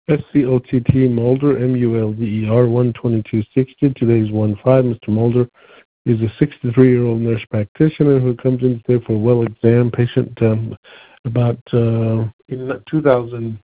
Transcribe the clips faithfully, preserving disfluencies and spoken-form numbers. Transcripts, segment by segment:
S C O T T Mulder, M U L D E R, one twenty-two sixty. Today's one five. Mister Mulder is a sixty-three-year-old nurse practitioner who comes in today for a well exam. Patient um, about uh, in two thousand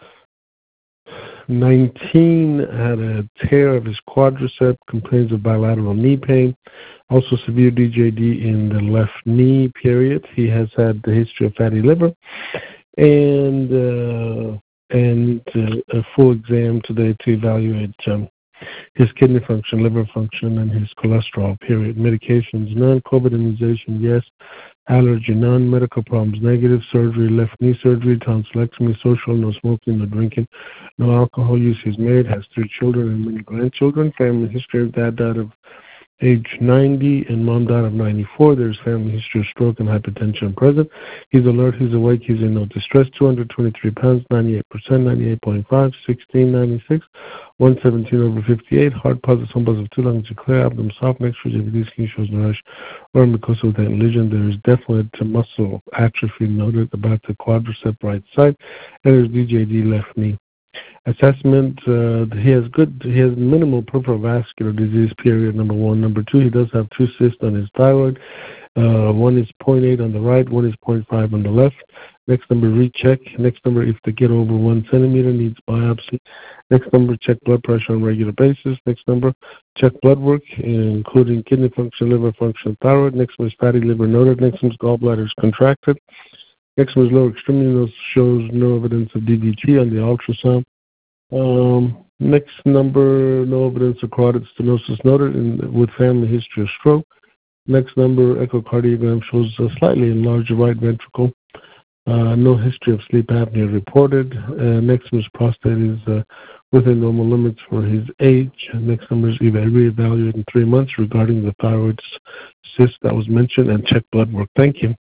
nineteen had a tear of his quadricep, complains of bilateral knee pain, also severe D J D in the left knee, period. He has had the history of fatty liver and uh, and uh, a full exam today to evaluate um, his kidney function, liver function, and his cholesterol, period. Medications, none. COVID immunization, yes. Allergy, none. Medical problems, negative. Surgery, left knee surgery. Tonsillectomy, social, no smoking, no drinking, no alcohol use. He's married, has three children and many grandchildren. Family history of dad died of age ninety and mom died of ninety-four. There's family history of stroke and hypertension present. He's alert, he's awake, he's in no distress. two hundred twenty-three pounds, ninety-eight percent, ninety-eight point five, sixteen ninety-six, one seventeen over fifty-eight. Heart positive, home positive, two lungs are clear, abdomen soft, next to J V D, skin shows no rash, or mucosa without lesion. There is definite muscle atrophy noted about the quadricep right side, and there's D J D left knee. Assessment, uh, he has good, he has minimal peripheral vascular disease, period, number one. Number two, he does have two cysts on his thyroid. Uh, one is zero point eight on the right, one is zero point five on the left. Next number, recheck. Next number, if they get over one centimeter, needs biopsy. Next number, check blood pressure on a regular basis. Next number, check blood work, including kidney function, liver function, thyroid. Next one is fatty liver noted. Next one is gallbladder is contracted. Next one is lower extremity, shows no evidence of D V T on the ultrasound. Um, next number, no evidence of carotid stenosis noted in, with family history of stroke. Next number, echocardiogram shows a slightly enlarged right ventricle. Uh, no history of sleep apnea reported. Uh, next number's prostate is uh, within normal limits for his age. Next number is reevaluated in three months regarding the thyroid cyst that was mentioned, and check blood work. Thank you.